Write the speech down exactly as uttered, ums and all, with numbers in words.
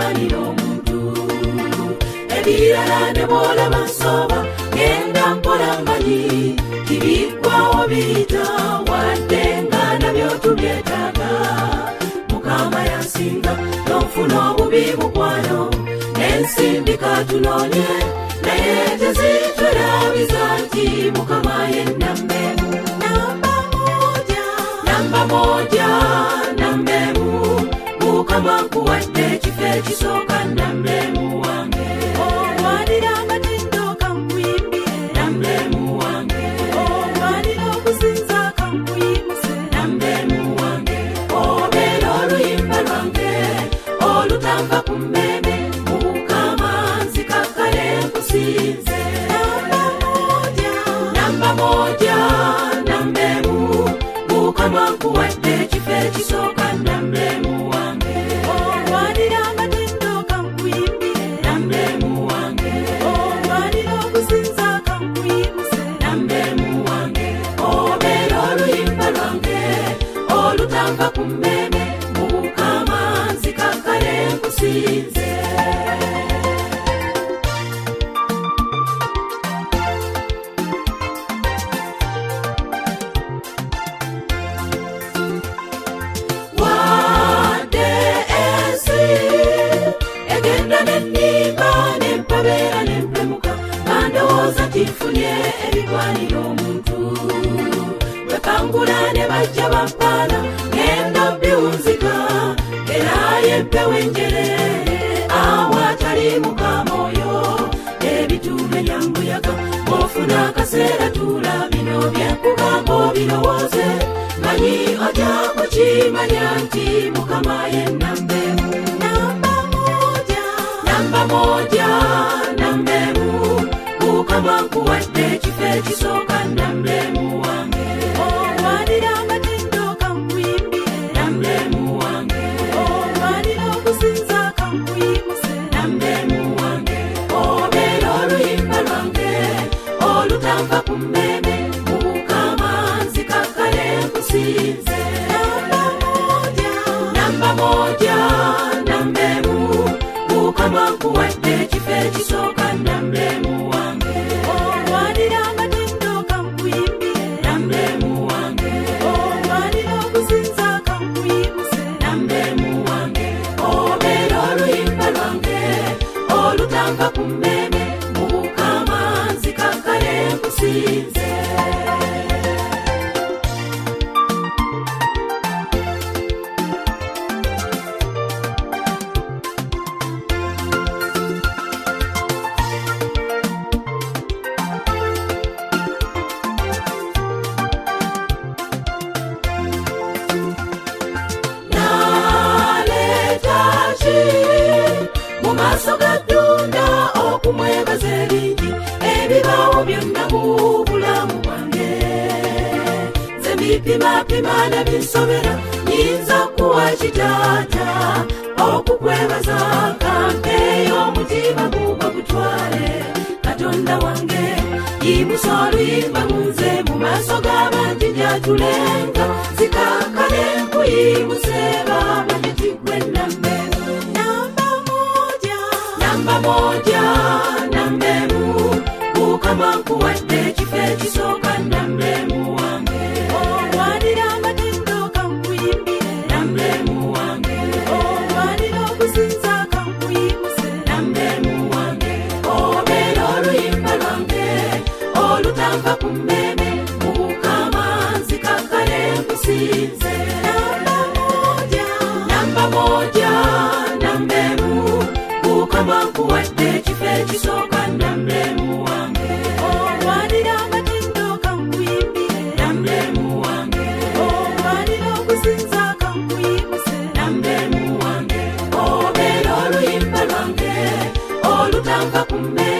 ebigwanira omuntu ebirala ne bwola bansoba genda mpola mmanyi tibiggwawo biyita wadde nga nabyo tubyetaaga mukama yansinga n'onfuna obubi mukwano n'ensindika tunoonye naye tezitwerabiza nti mukama ye nambemu namba moja namba moja nambemu mukama nkuwadde ekifo ekisooka nambemu wange olwanira amatindo kankuyimbire nambemu wange olwanira okusinza kankuyimuse nambemu wange obeera oluyimba lwange olutamba ku mmeme mukama nzikakkale nkusinze namba moja namba moja nambemu mukama nkuwadde ekifo ekisooka nambemu wange olwanira amatindo kankuyimbire nambemu wange olwanira okusinza kankuyimuse nambemu wange obeera oluyimba lwange olutamba ku mmeme mukama nzikakkale nkusinze tifunye ebigwanira omuntu bwekangula ne bajja bampaana ngenda biwunzika era yempewo enjerere awatali mukama oyo ebitumenya mbuyaga ofuna akaseera tuula bino byekugamba obirowooze manyi ojja kukimanya nti mukama ye nambemu namba moja namba moja nambemu mukama nkuwadde ekifo ekisooka nambemu wange olwanira amatindo kankuyimbire nambemu wange olwanira okusinza kankuyimuse nambemu wange obeera oluyimba lwange olutamba ku mmeme mukama nzikakkale nkusinze namba moja namba moja nambemu mukama nkuwadde ekifo ekisooka nambemu wange olwanira amatindo kankuyimbire nambemu wange olwanira okusinza kankuyimuse nambemu wange obeera oluyimba lwange olutamba ku mmeme mukama nzikakkale nkusinze mumaaso gaddunda okumwebaza eringi ebibaawo byonna mu bulamu bwange nze bipimapima nebinsobera nyinza kuwa kitaata okukwebaza kampeeyo omutima gugwa gutwale katonda wange yimusa oluyimba munze mu maaso g'abantu jatulenga zikakkale nkuyimuse bamanyi tigwe nambemu namba moja namba moja nambemu mukama nkuwadde ekifo ekisooka nambemu wange olwanira amatindo kankuyimbire nambemu wange olwanira okusinza kankuyimuse nambemu wange obeera oluyimba lwange olutamba ku mmeme mukama nzikakkale nkusinze namba moja namba moja nambemu mukama nkuwadde ekifo ekisooka nambemu wange olwanira amatindo kankuyimbire nambemu wange olwanira okusinza kankuyimuse nambemu wange obeera oluyimba lwange olutamba ku mmeme